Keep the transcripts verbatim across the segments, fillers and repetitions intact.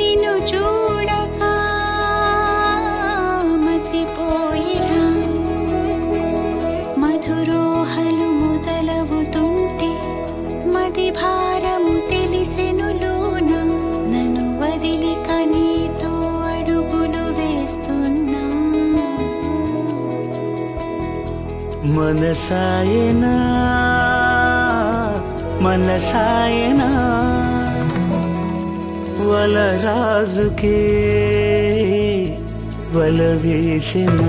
నిన్ను చూడక మతిపోయిరా మధురోహలు మొదలవుతుంటే మది భారము తెలిసెనులోన నన్ను వదిలి కనీతో అడుగులు వేస్తున్నా మనసాయనా మనసాయనా వల రాజుకే వల వేసినా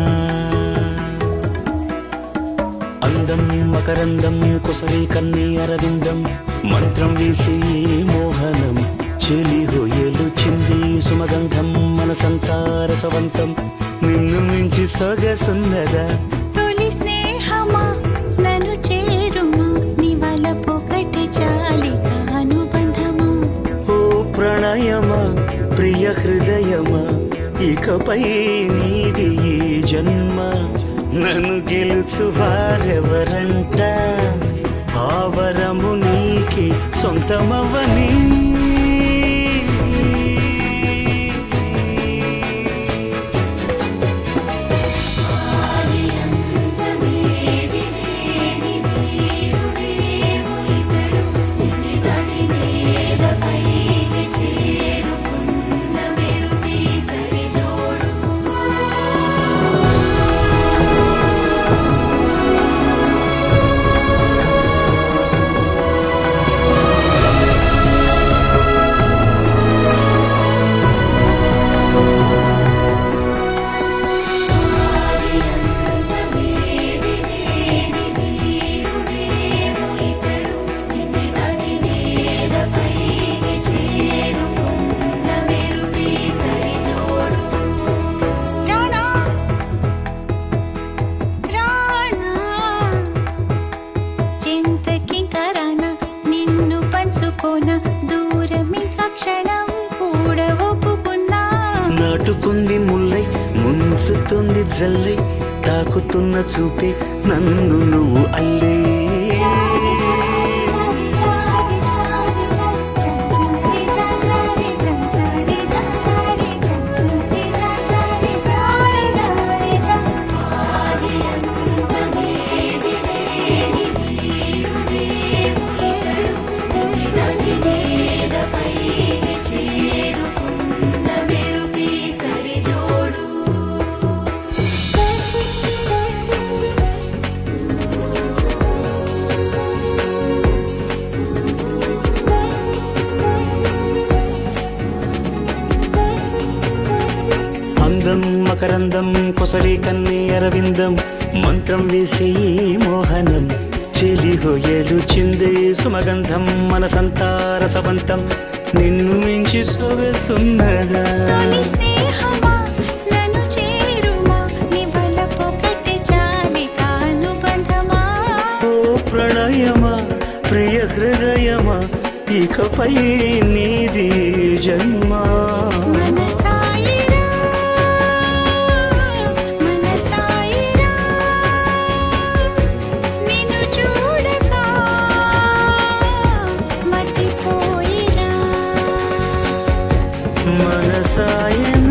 అందం మకరందం కుసరి కన్ని అరవిందం మంత్రం వేసి మోహనం చెలి హొయలు చింది సుమగంధం మనసంతా రసవంతం నిన్ను మించి సొగసున్నదా తొలి స్నేహమా నన్ను చేరుమా నివల పొగటి చాలిక అనుబంధమా ఓ ప్రణయమా ప్రియ హృదయమా ఇకపై నీది ఈ జన్మ నన్ను గెలుచు వారెవరంట ఆవరము నీకి సొంతమవని నాటుకుంది ముల్లై ముంచుతుంది జల్లై తాకుతున్న చూపే నన్ను నువ్వు అల్లే అందం మకరందం కొసరి కన్ని అరవిందం మంత్రం వేసి మోహనం చెలి హొయలు చిందే సుమగంధం మనసంతా రసవంతం నిన్ను మించి సొగసున్నదా తొలి స్నేహమా నన్ను చేరుమా నివల పొగటి చాలిక అనుబంధమా ఓ ప్రణయమా ప్రియ హృదయమా ఇకపై నీది జన్మ మనసాయిరా మనసాయిరా నిన్ను చూడక మతిపోయిరా మనసాయన